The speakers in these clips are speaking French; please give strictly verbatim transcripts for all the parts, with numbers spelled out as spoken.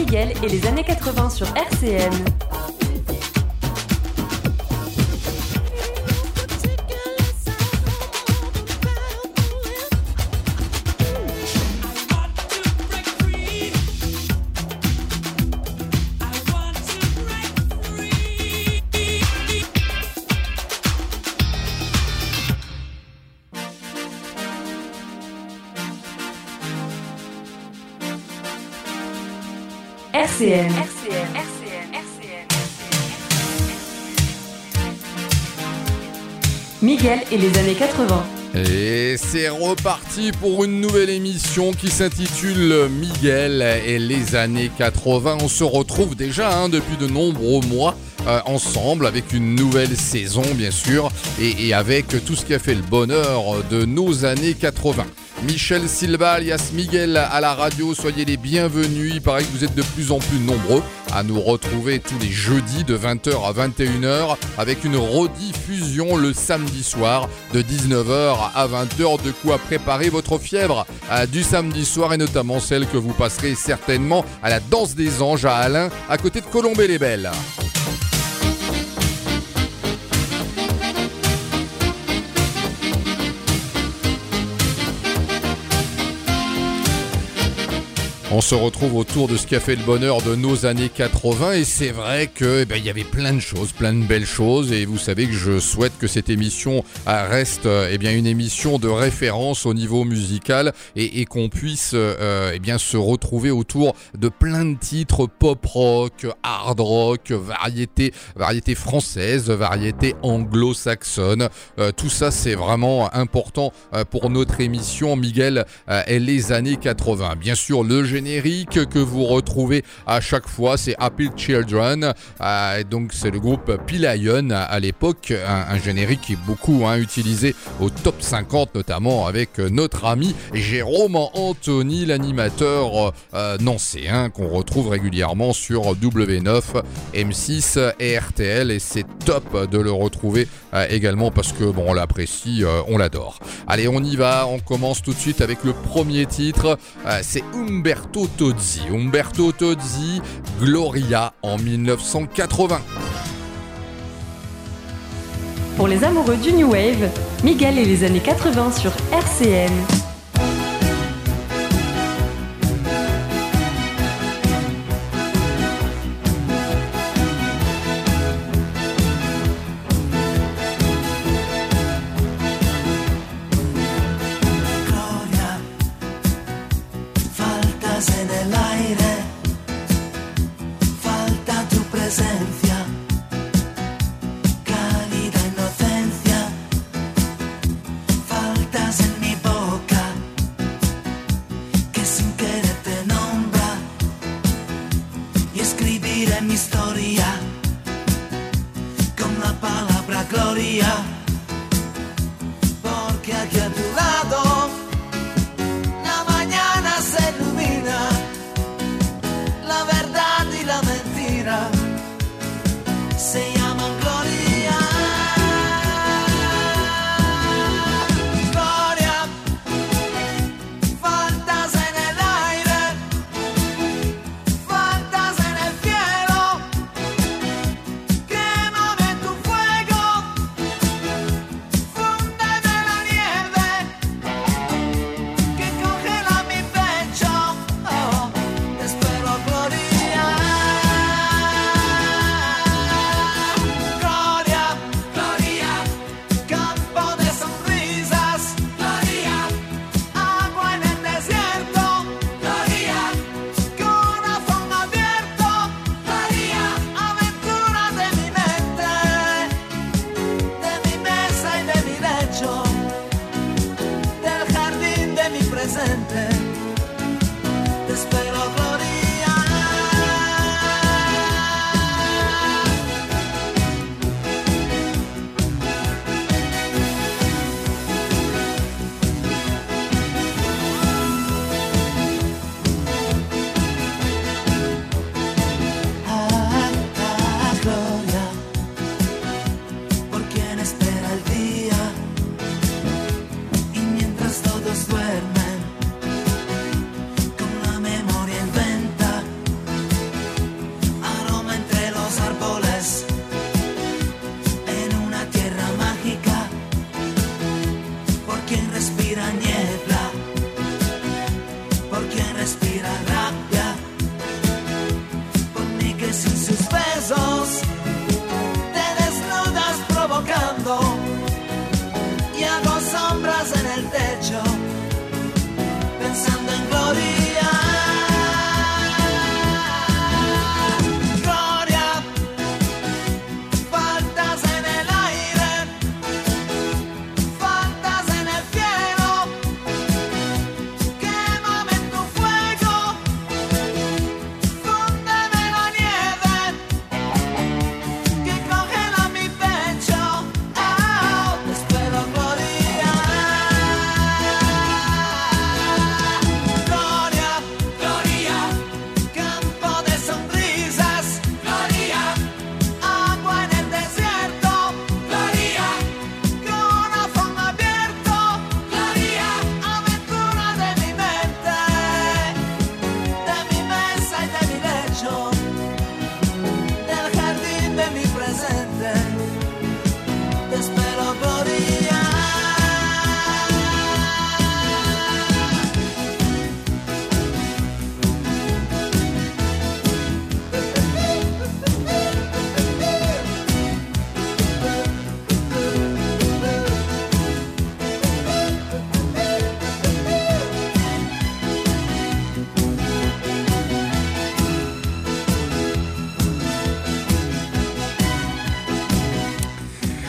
Miguel et les années quatre-vingts sur R C M. R C M. R C M. R C M. R C M. Miguel et les années quatre-vingts. Et c'est reparti pour une nouvelle émission qui s'intitule Miguel et les années quatre-vingts. On se retrouve déjà hein, depuis de nombreux mois euh, ensemble avec une nouvelle saison bien sûr et, et avec tout ce qui a fait le bonheur de nos années quatre-vingts. Michel Silva alias Miguel à la radio, soyez les bienvenus. Il paraît que vous êtes de plus en plus nombreux à nous retrouver tous les jeudis de vingt heures à vingt et une heures avec une rediffusion le samedi soir de dix-neuf heures à vingt heures. De quoi préparer votre fièvre euh, du samedi soir et notamment celle que vous passerez certainement à la Danse des Anges à Alain à côté de Colombey-les-Belles. On se retrouve autour de ce qui a fait le bonheur de nos années quatre-vingts et c'est vrai que eh ben, il y avait plein de choses, plein de belles choses et vous savez que je souhaite que cette émission reste eh bien une émission de référence au niveau musical et, et qu'on puisse euh, eh bien se retrouver autour de plein de titres pop rock, hard rock, variété, variété française, variété anglo-saxonne. Euh, tout ça c'est vraiment important euh, pour notre émission Miguel euh, et les années quatre-vingts. Bien sûr le générique que vous retrouvez à chaque fois, c'est Happy Children, euh, donc c'est le groupe Pilion à l'époque, un, un générique qui est beaucoup hein, utilisé au top cinquante notamment avec notre ami Jérôme Anthony, l'animateur euh, nancéen qu'on retrouve régulièrement sur W neuf, M six et R T L et c'est top de le retrouver euh, également parce que bon on l'apprécie, euh, on l'adore. Allez on y va, on commence tout de suite avec le premier titre, euh, c'est Umberto Tozzi, Umberto Tozzi, Gloria en dix-neuf cent quatre-vingts. Pour les amoureux du New Wave, Miguel et les années quatre-vingts sur R C M. En el aire, falta tu presencia, cálida inocencia, faltas en mi boca, que sin querer te nombra, y escribiré mi historia, con la palabra gloria, porque aquí a tu lado, la mañana se ilumina. La verdad y la mentira se llaman gloria. Gloria, faltas en el aire, faltas en el cielo, quémame tu fuego, fúndeme la nieve.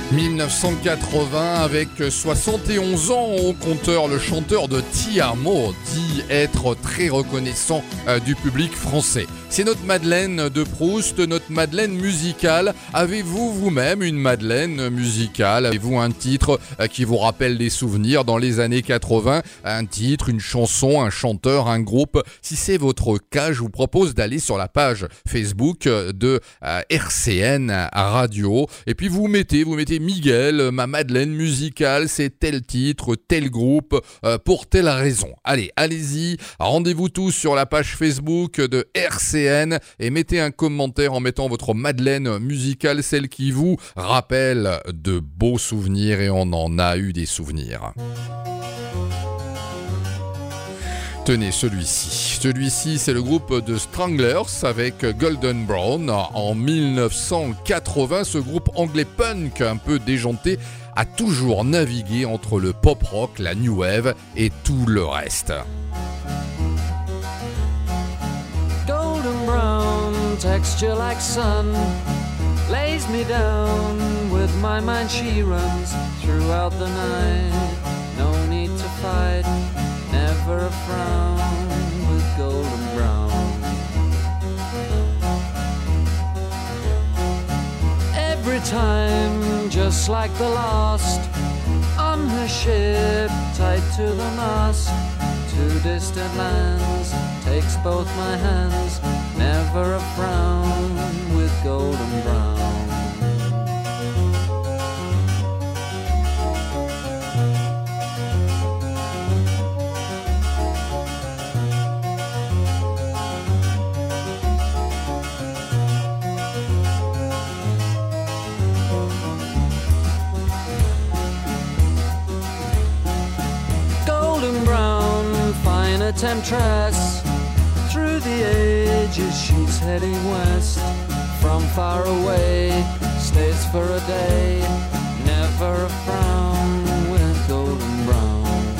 dix-neuf cent quatre-vingts, avec soixante et onze ans au compteur, le chanteur de Ti Amo dit être très reconnaissant euh, du public français. C'est notre Madeleine de Proust, notre Madeleine musicale. Avez-vous vous-même une Madeleine musicale? Avez-vous un titre euh, qui vous rappelle des souvenirs dans les années quatre-vingts? Un titre, une chanson, un chanteur, un groupe? Si c'est votre cas, je vous propose d'aller sur la page Facebook de euh, R C N Radio. Et puis vous mettez, vous mettez Miguel, ma Madeleine musicale, c'est tel titre, tel groupe, euh, pour telle raison. Allez, allez-y, rendez-vous tous sur la page Facebook de R C N et mettez un commentaire en mettant votre Madeleine musicale, celle qui vous rappelle de beaux souvenirs, et on en a eu des souvenirs. Tenez, celui-ci. Celui-ci, c'est le groupe de Stranglers avec Golden Brown. En dix-neuf cent quatre-vingts, ce groupe anglais punk un peu déjanté a toujours navigué entre le pop-rock, la new wave et tout le reste. Golden brown, texture like sun, lays me down, with my mind she runs throughout the night. No need to fight, never a frown with golden brown. Every time, just like the last, on her ship, tied to the mast, to distant lands, takes both my hands, never a frown with golden brown. Temptress, through the ages she's heading west. From far away, stays for a day, never a frown with golden brown.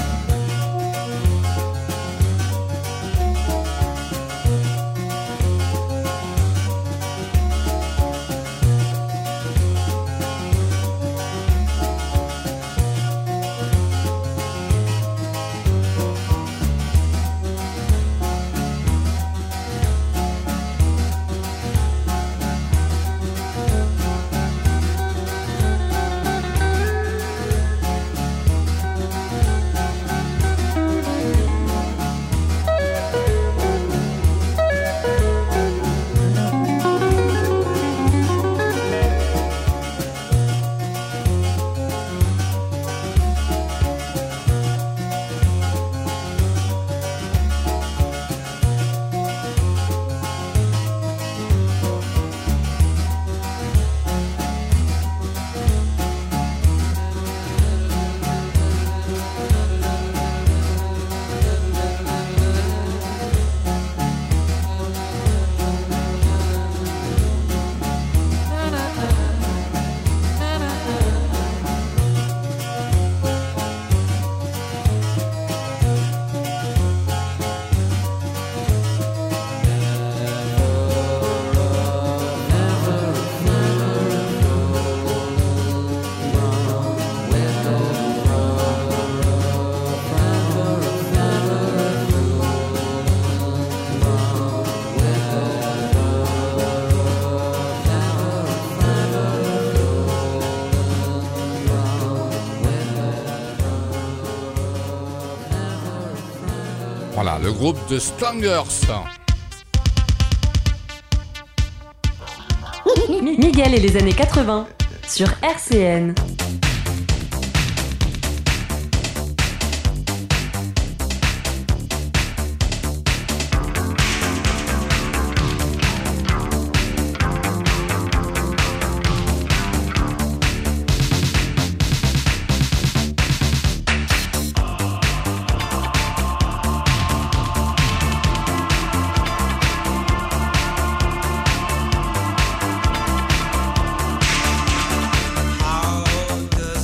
Voilà, le groupe de Stranglers. Miguel et les années quatre-vingts sur R C N. How does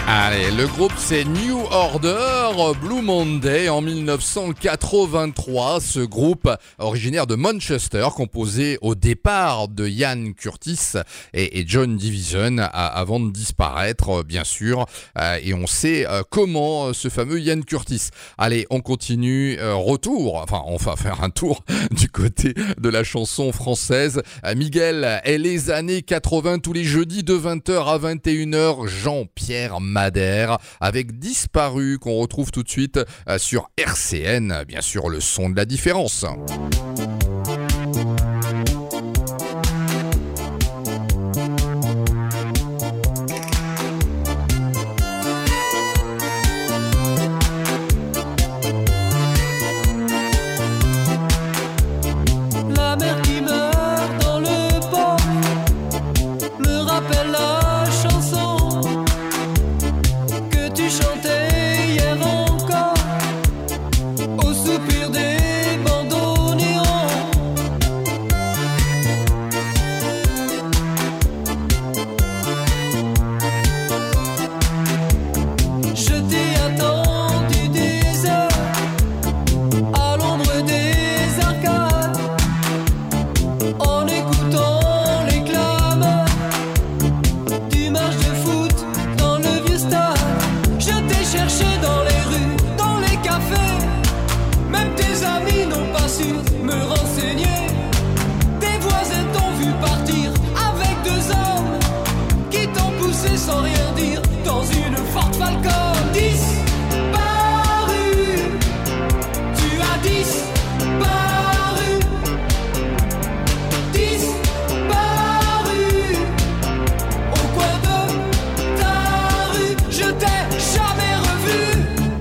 Allez, le groupe c'est New Order, Blue Monday en dix-neuf cent quatre-vingt-trois. Ce groupe originaire de Manchester, composé au départ de Ian Curtis et, et John Division à, avant de disparaître, bien sûr. Euh, et on sait euh, comment ce fameux Ian Curtis. Allez, on continue. Euh, retour, enfin, on va faire un tour du côté de la chanson française. Euh, Miguel et les années quatre-vingts, tous les jeudis de vingt heures à vingt et une heures. Jean-Pierre Madère avec Disparu qu'on retrouve tout de suite sur R C N, bien sûr le son de la différence. La mer qui meurt dans le port me rappelle la chanson que tu chantais hier encore au soupir des bandoneons. Je t'ai attendu des heures à l'ombre des arcades en écoutant les clameurs du match de foot dans le vieux stade. Je t'ai cherché dans les rues, dans les cafés. Même tes amis n'ont pas su me renseigner. Tes voisins t'ont vu partir avec deux hommes qui t'ont poussé sans rien dire dans une Ford Falcon. Disparu, tu as disparu. Disparu au coin de ta rue. Je t'ai jamais revu.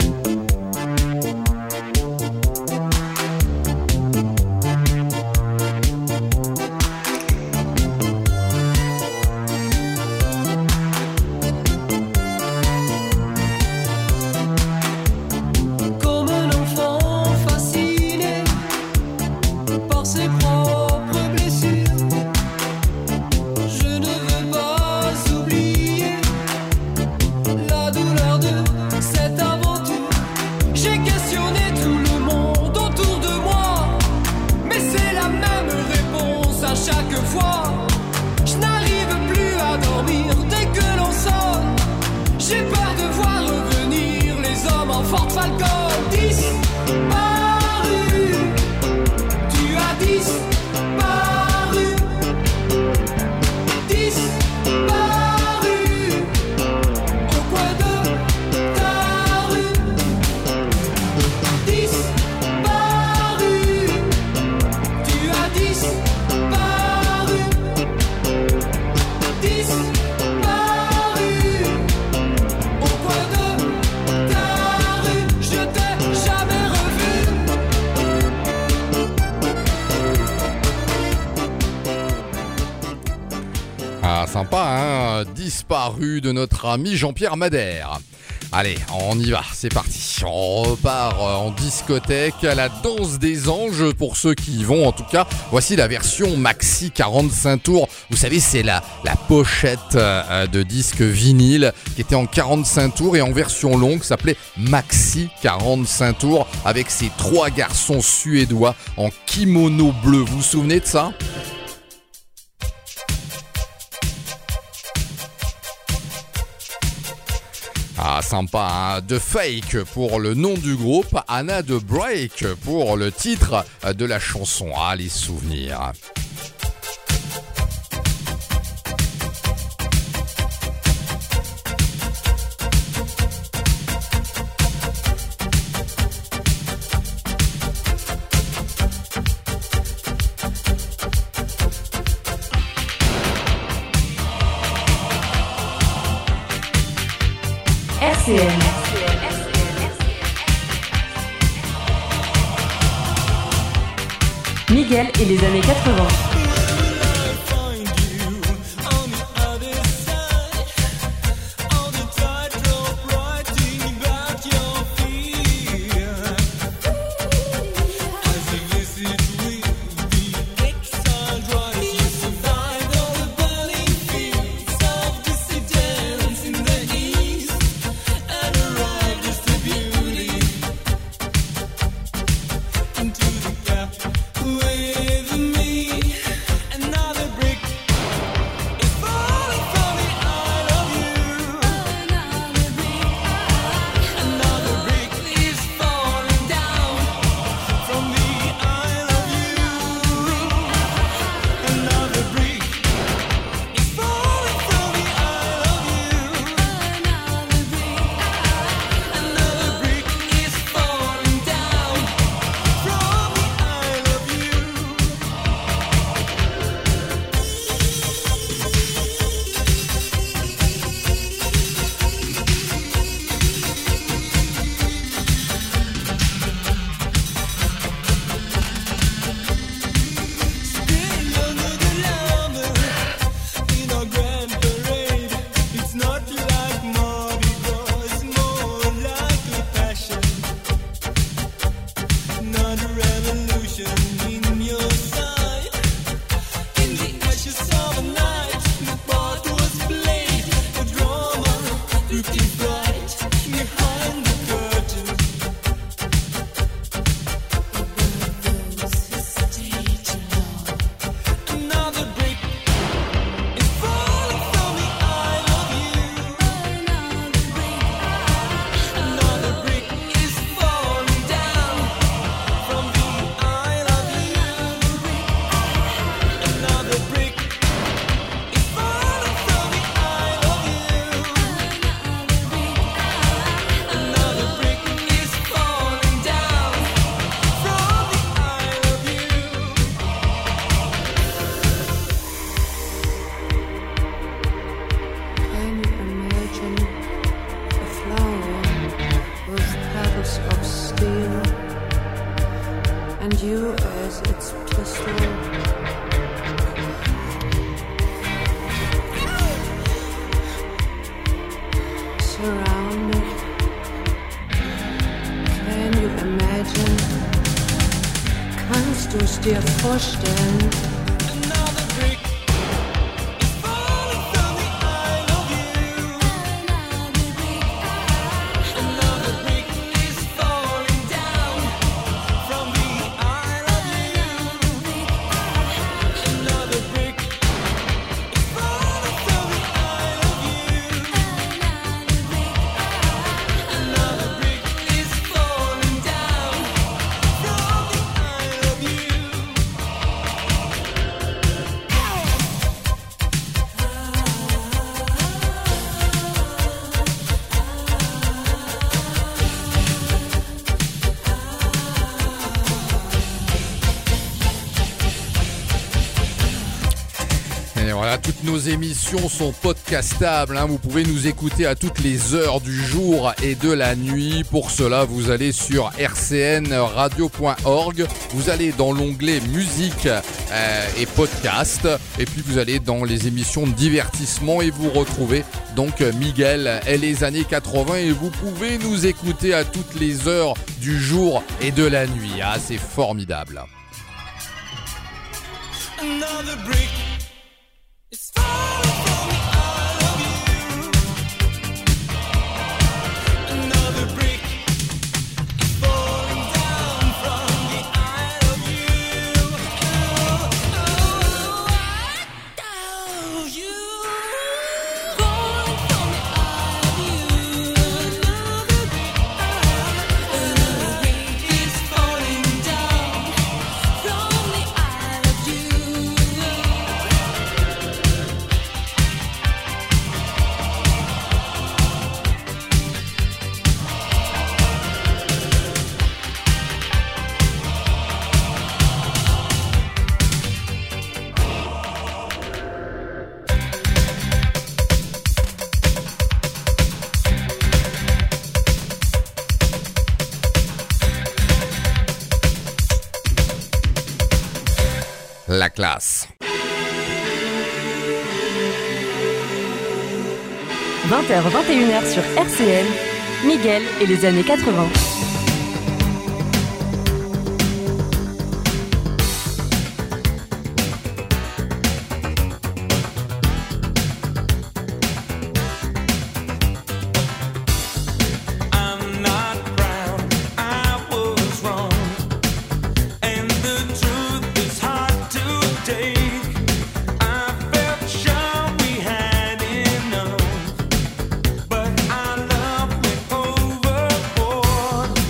Comme un enfant fasciné par ses propres blessures, je ne veux pas oublier la douleur de cette aventure. J'ai questionné tout le monde autour de moi, mais c'est la même réponse à chaque fois. Je n'arrive plus à dormir dès que l'on sonne. J'ai peur de voir revenir les hommes en Ford Falcon. Disparu, tu as disparu. Disparu au coin de ta rue. Disparu, tu as disparu. Disparu au coin de ta rue. Je t'ai jamais revu. Ah, sympa, hein, Disparu de notre ami Jean-Pierre Madère. Allez, on y va, c'est parti. On repart en discothèque à la danse des anges pour ceux qui y vont. En tout cas, voici la version maxi quarante-cinq tours. Vous savez, c'est la, la pochette euh, de disque vinyle qui était en quarante-cinq tours et en version longue, s'appelait maxi quarante-cinq tours avec ces trois garçons suédois en kimono bleu. Vous vous souvenez de ça ? Ah, sympa, hein. The Fake pour le nom du groupe, Anna de Break pour le titre de la chanson. Ah, les souvenirs. R C N. Miguel et les années quatre-vingts. Survive all the burning fields of dissidence in the east. you as its pistol. Surrounded. Can you imagine? Kannst du es dir vorstellen? Another brick is falling from the Isle of You. Another brick is falling down from the Isle of You. Another brick is falling from the Isle of You. Another brick is falling down from the Isle of You. Et voilà, toutes nos émissions sont podcastables, hein. Vous pouvez nous écouter à toutes les heures du jour et de la nuit. Pour cela, vous allez sur r c n radio point org, vous allez dans l'onglet musique euh, et podcast, et puis vous allez dans les émissions de divertissement et vous retrouvez donc Miguel et les années quatre-vingts, et vous pouvez nous écouter à toutes les heures du jour et de la nuit. Ah, c'est formidable. Another brick is falling from the Isle of You. Another brick is falling down from the Isle of You. Oh, oh, oh, you falling from the Isle of You. Another brick, another brick is falling down from the Isle of You. La classe. vingt heures vingt et une heures sur R C N, Miguel et les années quatre-vingts. I'm not proud, I was wrong, and the truth is hard to take. I felt sure we had enough, but our love went overboard.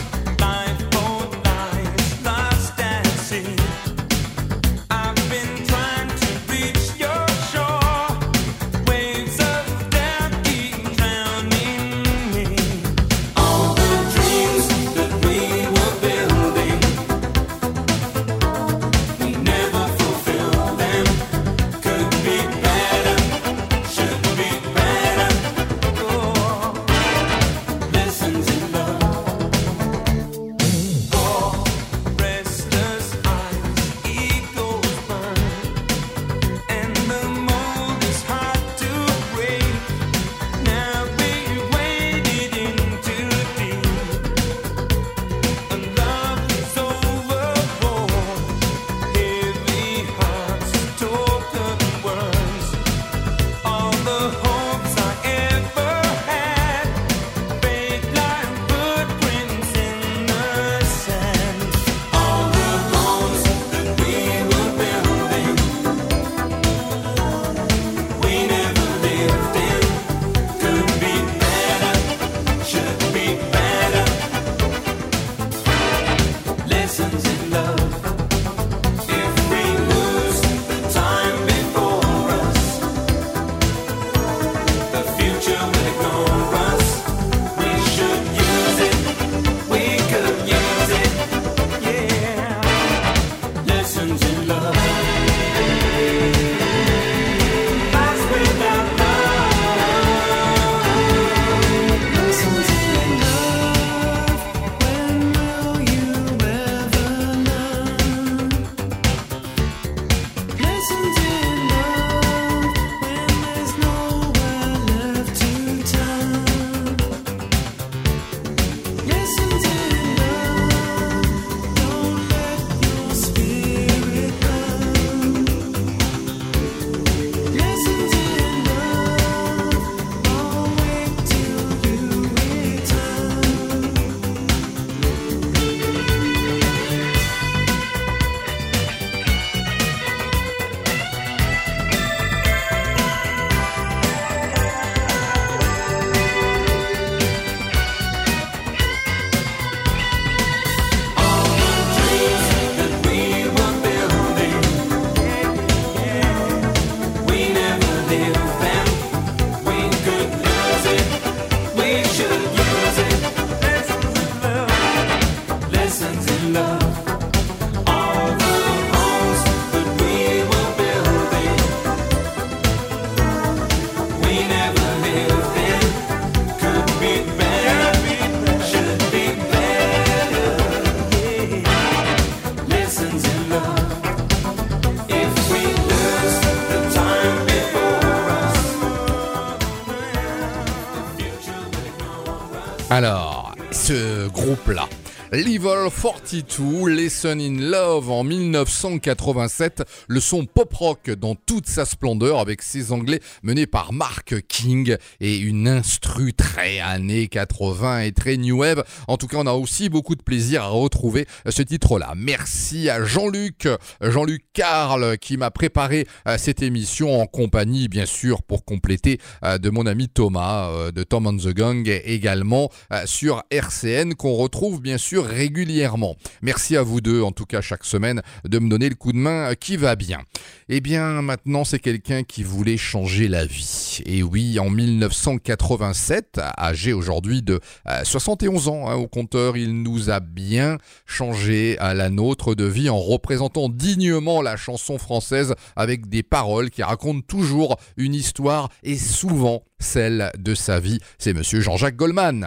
Alors, ce groupe-là, Level quarante-deux, Lesson in Love en dix-neuf cent quatre-vingt-sept, le son pop-rock dans toute sa splendeur avec ses anglais menés par Mark King et une instru très années quatre-vingts et très new wave. En tout cas, on a aussi beaucoup de plaisir à retrouver ce titre-là. Merci à Jean-Luc, Jean-Luc Carl qui m'a préparé cette émission en compagnie, bien sûr, pour compléter de mon ami Thomas de Tom and the Gang également sur R C N qu'on retrouve bien sûr régulièrement. Merci à vous deux, en tout cas chaque semaine, de me donner le coup de main qui va bien. Eh bien, maintenant, c'est quelqu'un qui voulait changer la vie. Et oui, en dix-neuf cent quatre-vingt-sept, âgé aujourd'hui de euh, soixante et onze ans hein, au compteur, il nous a bien changé à la nôtre de vie en représentant dignement la chanson française avec des paroles qui racontent toujours une histoire et souvent celle de sa vie. C'est monsieur Jean-Jacques Goldman.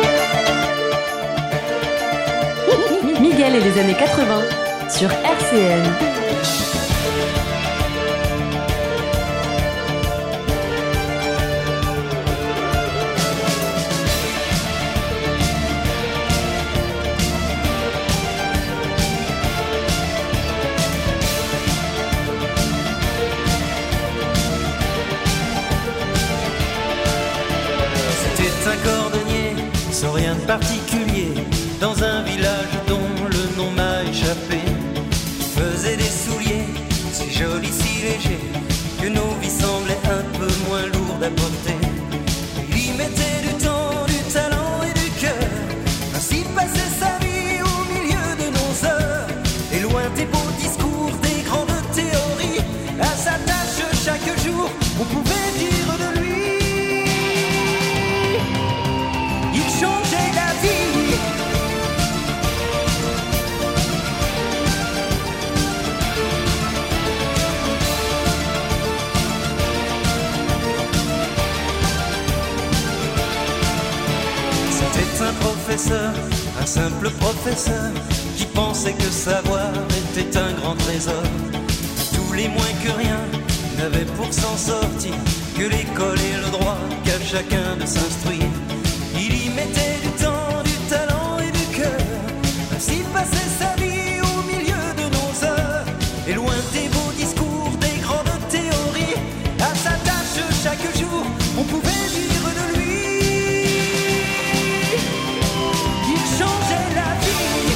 Miguel et les années quatre-vingts sur R C N. C'était un cordonnier sans rien de particulier dans un village dont le nom m'a échappé. Il faisait des souliers si jolis, si légers que nos vies semblaient un peu moins lourdes à porter. Il y mettait du temps, du talent et du cœur. Ainsi passait sa vie au milieu de nos heures. Et loin des beaux discours, des grandes théories, à sa tâche chaque jour, on pouvait dire de lui. Il changeait la vie. C'était un professeur, un simple professeur, qui pensait que savoir était un grand trésor. Tous les moins que rien n'avaient pour s'en sortir que l'école et le droit qu'à chacun de s'instruire. Il y mettait du temps, du talent et du cœur. Ainsi passait sa vie au milieu de nos heures. Et loin des beaux discours, des grandes théories, à sa tâche chaque jour, on pouvait dire de lui. Il changeait la vie.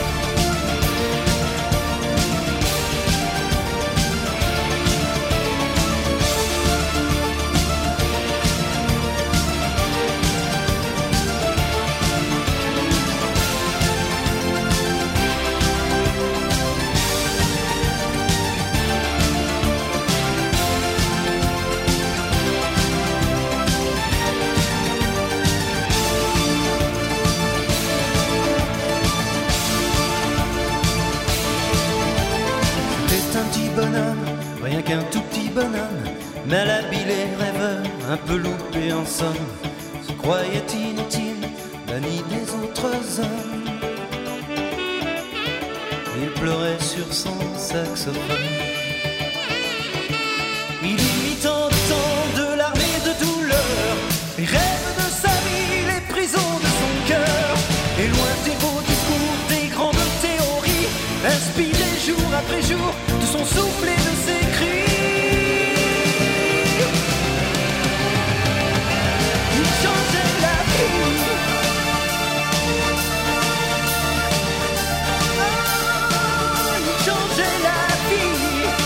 C'était un petit bonhomme, rien qu'un tout petit bonhomme, mal habile et rêveur, un peu loupé en somme, se croyait inutile, banni des autres hommes. Il pleurait sur son saxophone. Il y mit tant de temps, de larmes et de douleur, les rêves de sa vie, les prisons de son cœur. Et loin des beaux discours, des grandes théories, inspiré jour après jour de son souffle et de ses cris. Il changeait la vie. Ah, il changeait la vie.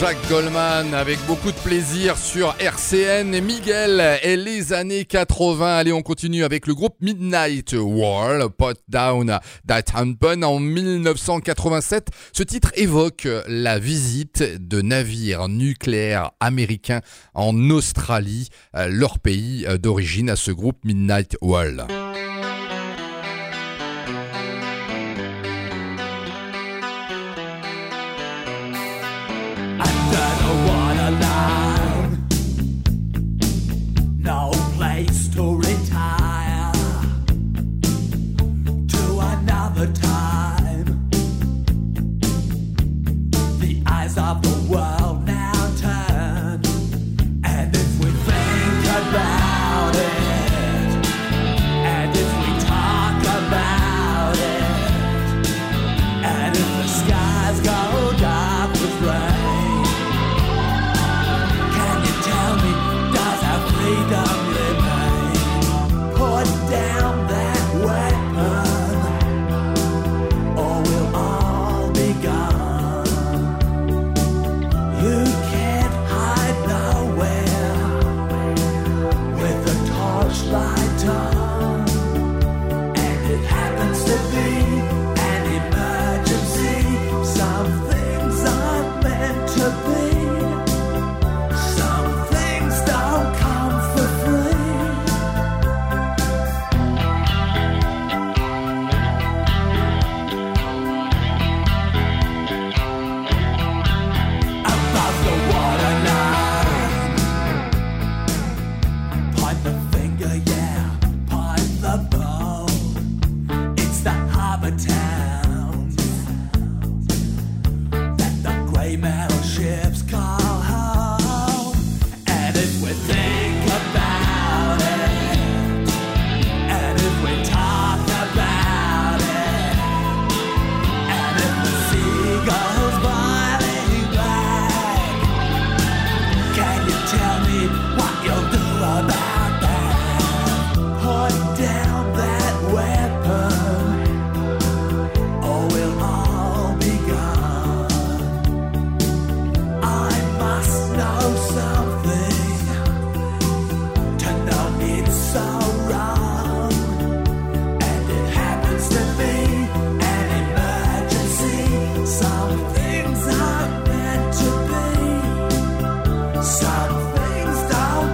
Jean-Jacques Goldman avec beaucoup de plaisir sur R C N. Miguel et les années quatre-vingts. Allez, on continue avec le groupe Midnight War, Put Down That Handgun en dix-neuf cent quatre-vingt-sept. Ce titre évoque la visite de navires nucléaires américains en Australie, leur pays d'origine à ce groupe Midnight War. No place to retire to another time. The eyes of the world now turn, and if we think about it, and if we talk about it, and if the skies go dark with rain, can you tell me, does our freedom remain? Put down that weapon, or we'll all be gone. You can't hide nowhere with a torchlight on, and it happens to be an emergency. Some things aren't meant to be. Some things don't come for free. Above the waterline, point the finger, yeah, point the bow. It's the harbor towns that the grey metal ships call home. And if we think about it, and if we talk about it, and if the sea goes boiling back, can you tell me what you'll do about that? Put down that weapon, or we'll all be gone. I must know something to know it's so wrong, and it happens to be an emergency. Some things aren't meant to be. Some things don't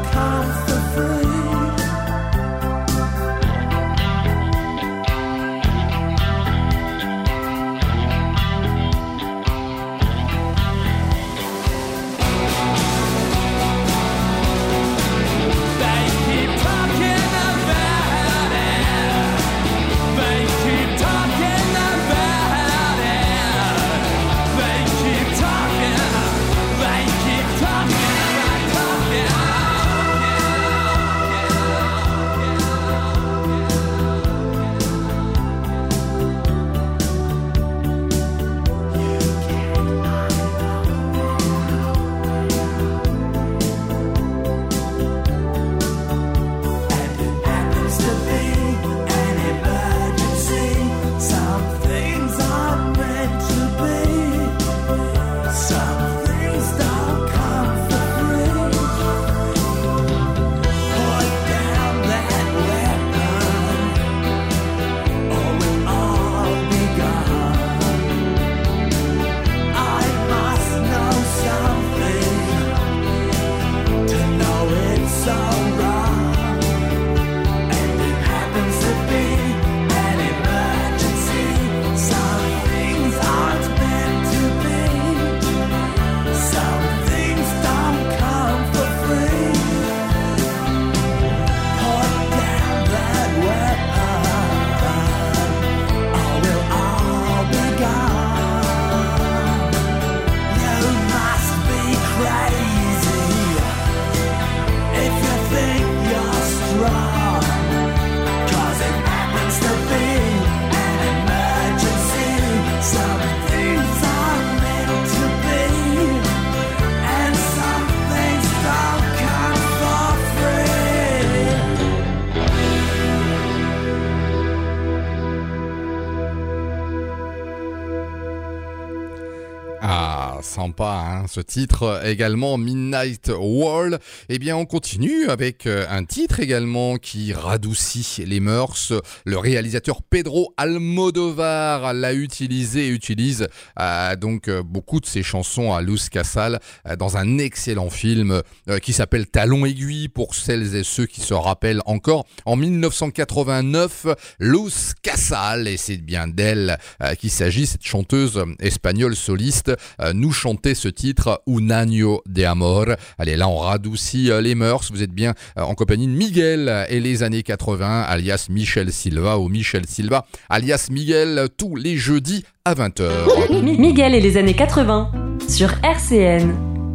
sympa, hein, ce titre également, Midnight World. Eh bien, on continue avec un titre également qui radoucit les mœurs. Le réalisateur Pedro Almodóvar l'a utilisé et utilise euh, donc beaucoup de ses chansons à Luz Casal euh, dans un excellent film euh, qui s'appelle Talon aiguille pour celles et ceux qui se rappellent encore. En dix-neuf cent quatre-vingt-neuf, Luz Casal, et c'est bien d'elle euh, qu'il s'agit, cette chanteuse espagnole soliste, euh, nous chantait ce titre Un año de amor. Allez, là on radoucit euh, les mœurs. Vous êtes bien euh, en compagnie de Miguel et les années quatre-vingts, alias Michel Silva ou Michel Silva, alias Miguel, tous les jeudis à vingt heures. Miguel et les années quatre-vingts sur R C N.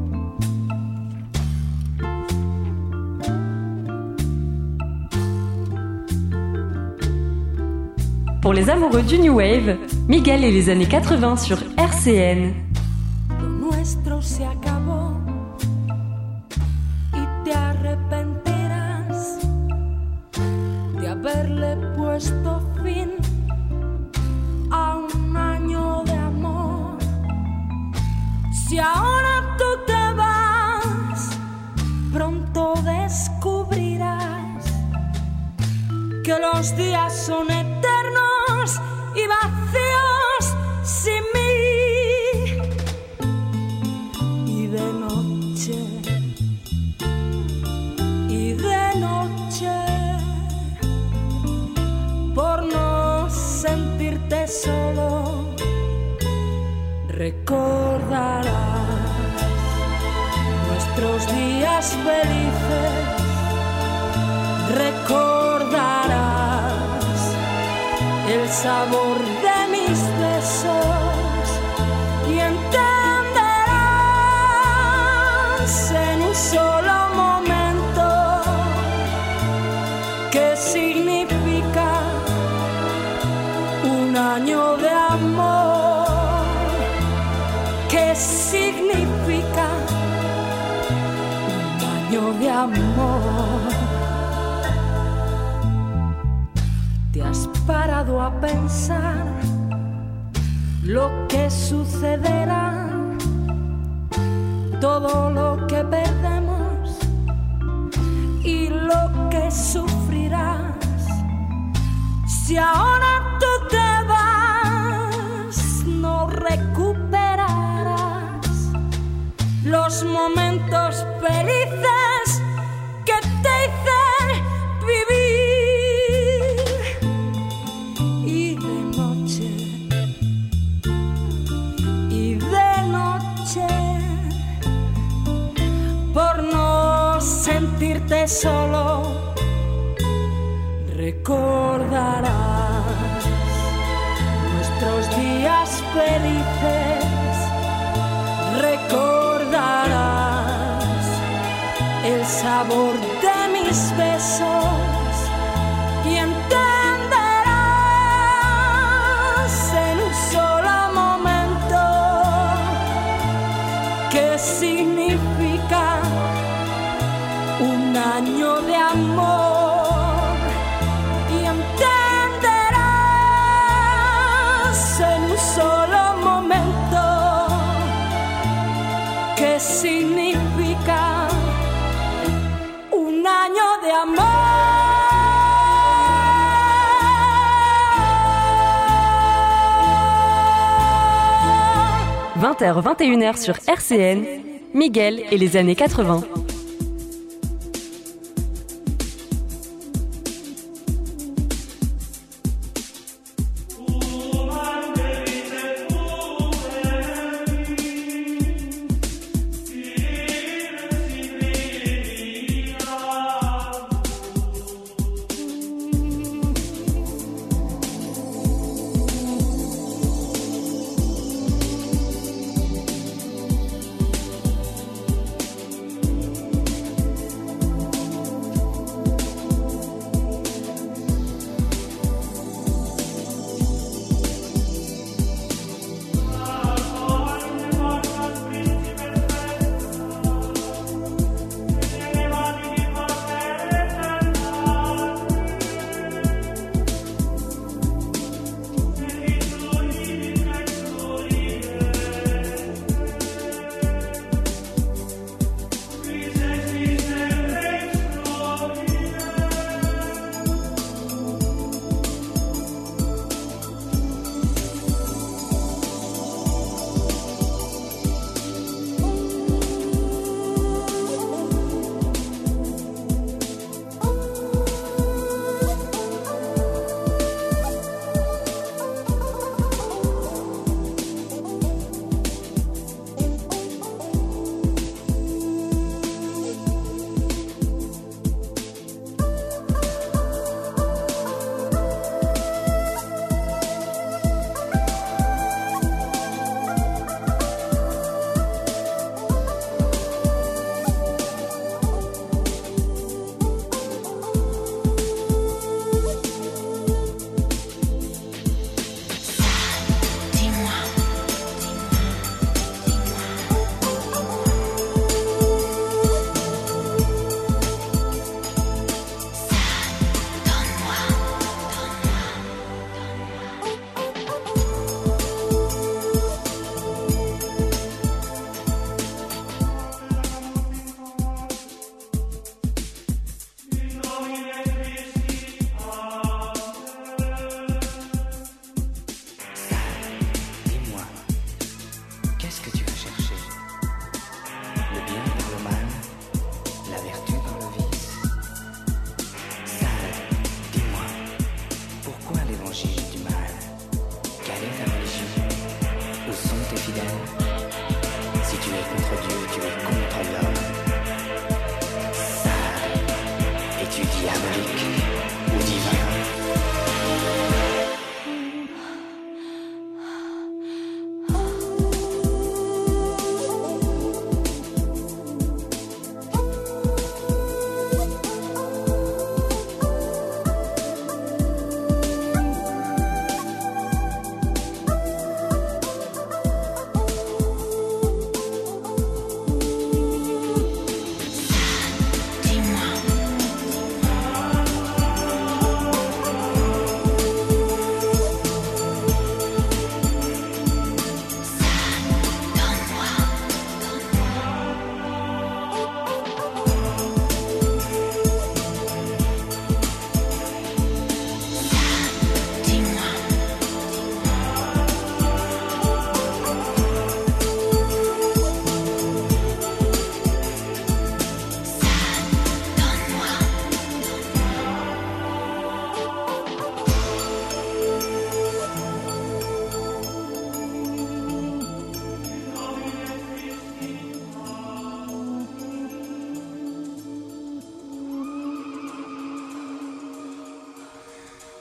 Pour les amoureux du New Wave, Miguel et les années quatre-vingts sur R C N. Lo nuestro se acabó y te arrepentirás de haberle puesto fin a un año de amor. Si ahora tú te vas, pronto descubrirás que los días son eternos y vacíos sin mí. Y de noche, y de noche, por no sentirte solo, recordarás nuestros días felices, recordarás el sabor de mis besos y entenderás en un solo momento qué significa un año de amor, qué significa un año de amor. ¿Te has parado a pensar lo que sucederá? Todo lo que perdemos y lo que sufrirás. Si ahora tú te vas, no recuperarás los momentos felices que te hice vivir. Sentirte solo, recordarás nuestros días felices, recordarás el sabor de mis besos y entenderás en un solo momento qué significa un año de amor y entenderás en un solo momento qué significa un año de amor. vingt heures vingt et une heures sur R C N, Miguel et les années quatre-vingts.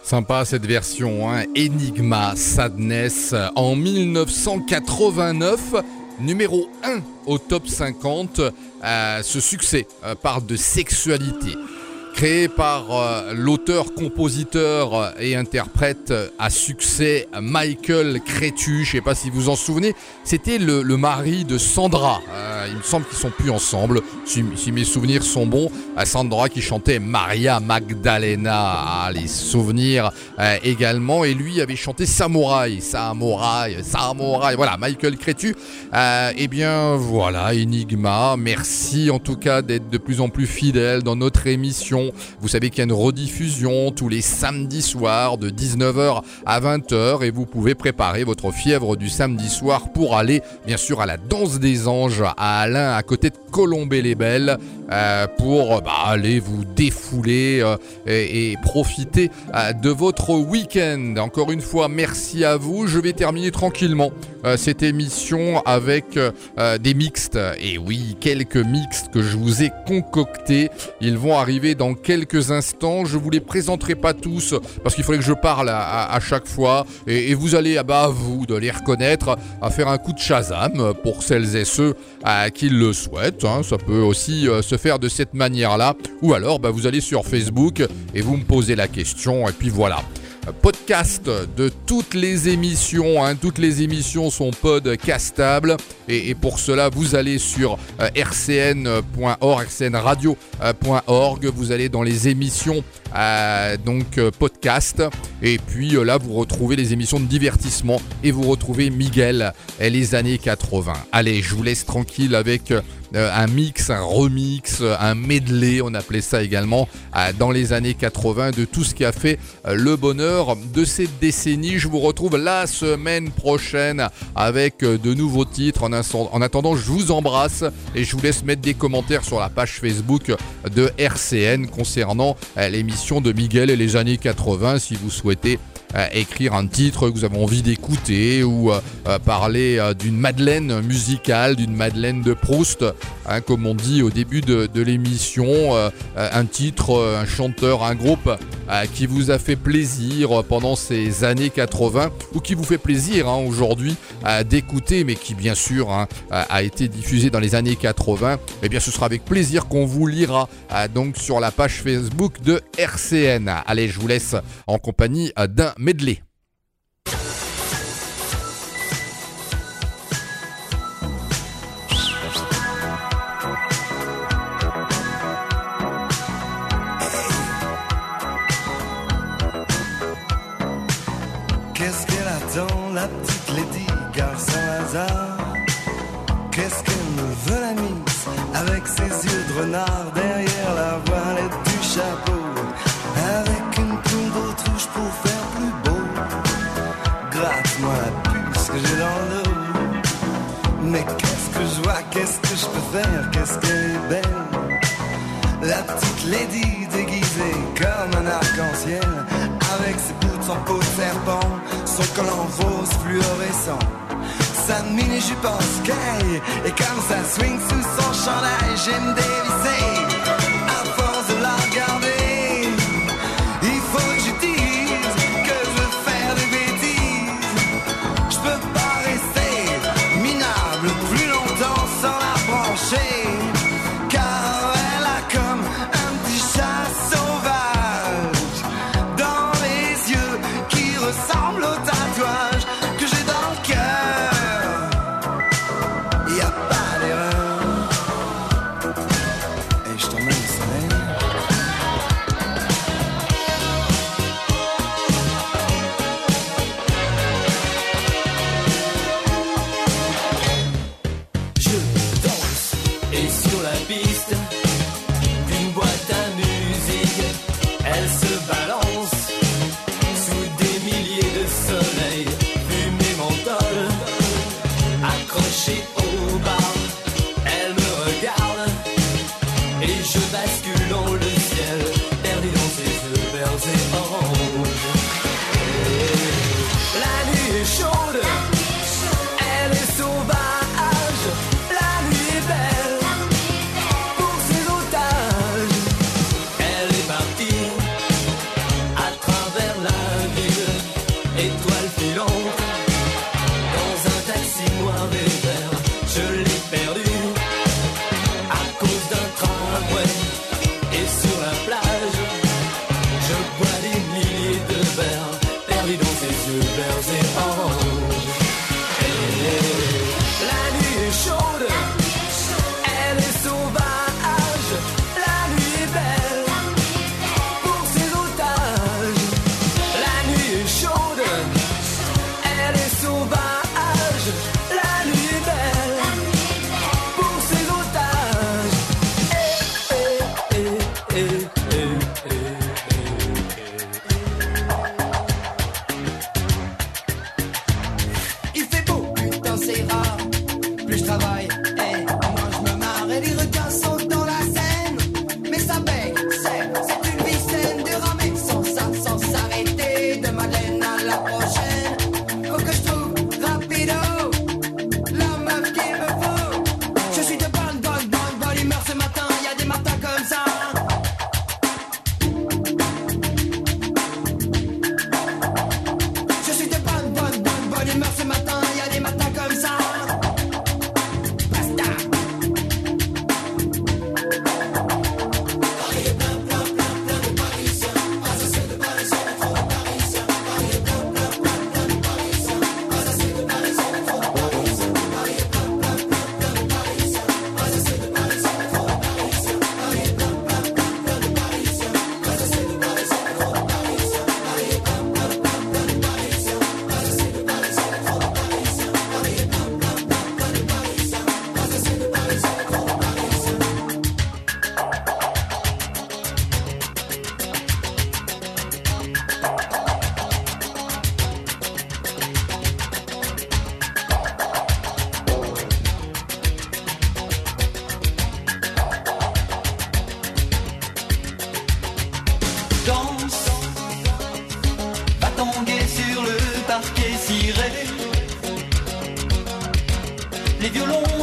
Sympa cette version, hein. Enigma Sadness en dix-neuf cent quatre-vingt-neuf, numéro un au top cinquante. Euh, ce succès euh, parle de sexualité. Créé par euh, l'auteur, compositeur et interprète à succès Michael Cretu, je ne sais pas si vous en souvenez, c'était le, le mari de Sandra. Euh, il me semble qu'ils ne sont plus ensemble, si, si mes souvenirs sont bons. Euh, Sandra qui chantait Maria Magdalena, ah, les souvenirs euh, également. Et lui avait chanté Samouraï, Samouraï, Samouraï. Voilà, Michael Cretu. Euh, eh bien voilà, Enigma, merci en tout cas d'être de plus en plus fidèle dans notre émission. Vous savez qu'il y a une rediffusion tous les samedis soirs de dix-neuf heures à vingt heures et vous pouvez préparer votre fièvre du samedi soir pour aller bien sûr à la Danse des Anges à Alain à côté de Colombey-les-Belles euh, pour bah, aller vous défouler euh, et, et profiter euh, de votre week-end. Encore une fois, merci à vous. Je vais terminer tranquillement euh, cette émission avec euh, des mixtes. Et oui, quelques mixtes que je vous ai concoctés. Ils vont arriver dans quelques instants. Je ne vous les présenterai pas tous parce qu'il faudrait que je parle à, à, à chaque fois et, et vous allez, ah bah, à vous de les reconnaître, à faire un coup de Shazam pour celles et ceux à qui le souhaitent. Hein. Ça peut aussi euh, se faire de cette manière-là ou alors bah, vous allez sur Facebook et vous me posez la question et puis voilà. Podcast de toutes les émissions, hein. Toutes les émissions sont podcastables et, et pour cela vous allez sur euh, r c n point org, r c n radio point org, vous allez dans les émissions euh, donc euh, podcast et puis euh, là vous retrouvez les émissions de divertissement et vous retrouvez Miguel et les années quatre-vingts. Allez, je vous laisse tranquille avec euh, un mix, un remix, un medley, on appelait ça également euh, dans les années quatre-vingts de tout ce qui a fait euh, le bonheur de cette décennie. Je vous retrouve la semaine prochaine avec de nouveaux titres. En attendant, je vous embrasse et je vous laisse mettre des commentaires sur la page Facebook de R C N concernant l'émission de Miguel et les années quatre-vingts. Si vous souhaitez euh, écrire un titre que vous avez envie d'écouter ou euh, parler euh, d'une Madeleine musicale, d'une Madeleine de Proust, hein, comme on dit au début de, de l'émission, euh, un titre, un chanteur, un groupe euh, qui vous a fait plaisir pendant ces années quatre-vingts ou qui vous fait plaisir hein, aujourd'hui euh, d'écouter, mais qui bien sûr hein, a été diffusé dans les années quatre-vingts, eh bien ce sera avec plaisir qu'on vous lira euh, donc sur la page Facebook de R C N. Allez, je vous laisse en compagnie euh, d'un medley. Qu'est-ce qu'elle attend, la petite Lady, garçon hasard? Qu'est-ce qu'elle me veut la mise, avec ses yeux de renard derrière la voilette du chapeau, avec une plume d'autruche pour faire plus beau? Gratte-moi la puce que j'ai dans le dos. Mais qu'est-ce que je vois, qu'est-ce que je peux faire, qu'est-ce qu'elle est belle, la petite Lady déguisée comme un arc-en-ciel, avec ses boots en peau de serpent, son collant rose fluorescent, sa mini-jupe en sky, et comme ça swing sous son chandail, j'aime dévisser. À force de la regarder, il faut que je dise que je veux faire des bêtises. Je peux pas rester minable plus longtemps sans la brancher, car elle a comme un petit chat sauvage dans les yeux qui ressemblent au tatouage que j'ai dans le cœur. Y a pas d'erreur. Et je t'emmène au soleil. Je danse et sur la piste d'une boîte à musique, elle se balance sous des milliers de soleils, fumée menthol, accrochée au bar. Elle me regarde et je bascule dans le ciel, perdu dans ses yeux verts et oranges. La nuit est chaude, elle est sauvage, la nuit est belle pour ses otages. Elle est partie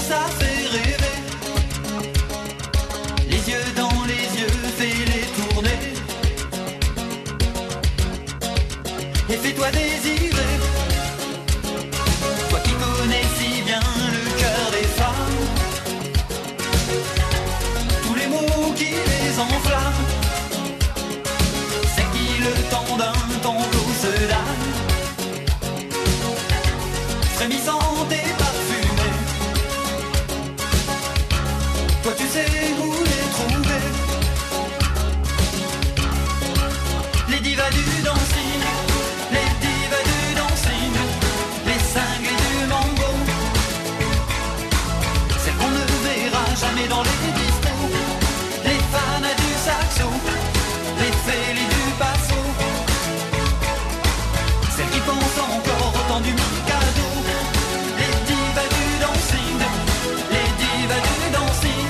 ça fait rêver. Les yeux dans les yeux, fais-les tourner. Et fais-toi désirer. Toi qui connais si bien le cœur des femmes, tous les mots qui les enflamment, c'est qui le temps d'un tango se dame, frémissante et parfumée. Toi tu sais où les trouver. Les divas du dancing, les divas du dancing, les cinglés du mambo, celles qu'on ne verra jamais dans les discos, les fans du saxo, les félix du basso, celles qui pensent encore autant du Mikado. Les divas du dancing, les divas du dancing.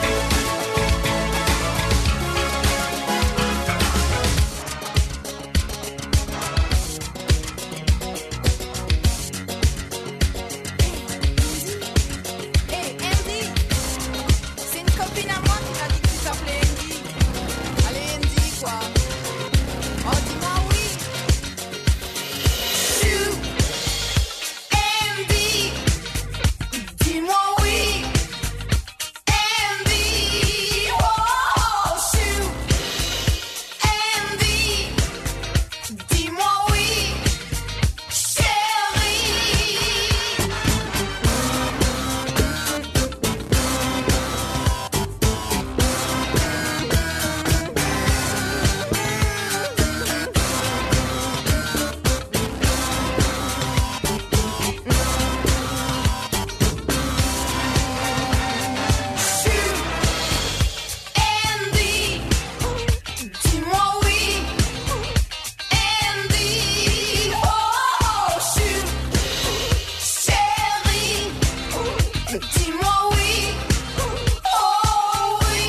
Hey Andy, c'est une copine à moi qui m'a dit que tu t'appelais Andy. Allez Andy quoi. Oh dis-moi oui. Chou, Andy, dis-moi oui. Andy, oh chou, Andy, dis-moi oui. Chérie. Andy, dis-moi oui. Andy, oh chou, chérie, dis-moi oui. Oh oui.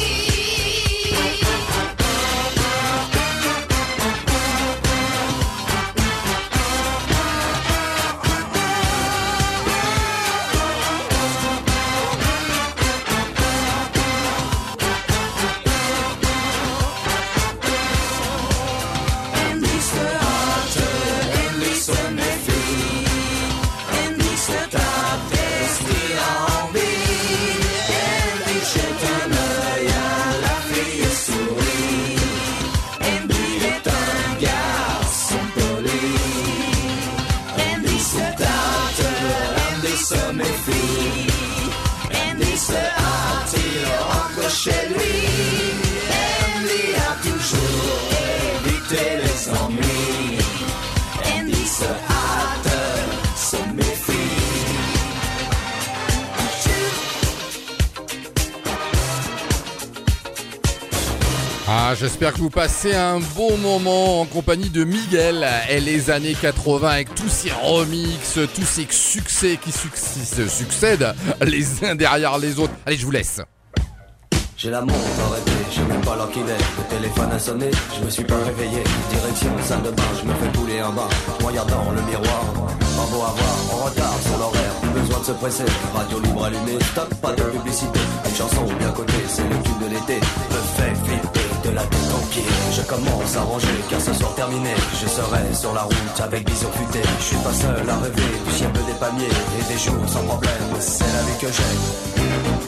Andy se hâte, Andy se méfie, Andy se tape, esprit a envie. Andy jette un œil à la fille sourit. Andy est un garçon poli. Andy se tâte, Andy se méfie, Andy se hâte, il rentre chez lui. Andy a toujours évité les ennuis. Andy se hâte, se méfie. Ah, j'espère que vous passez un bon moment en compagnie de Miguel et les années quatre-vingts avec tous ces remixes, tous ces succès qui succ- succèdent les uns derrière les autres. Allez, je vous laisse. J'ai la montre arrêtée, je sais même pas l'heure qu'il est. Le téléphone a sonné, je me suis pas réveillé. Direction salle de bain, je me fais couler un bain. Je regarde dans le miroir, pas beau à voir, en retard sur l'horaire. Plus besoin de se presser, radio libre allumée, stop, pas de publicité. Une chanson bien cotée, c'est le tube de l'été. Me fait flipper de la tête en pied. Je commence à ranger, car ce soir terminé, je serai sur la route avec vision futée. Je suis pas seul à rêver, du ciel bleu des palmiers et des jours sans problème. C'est la vie que j'ai.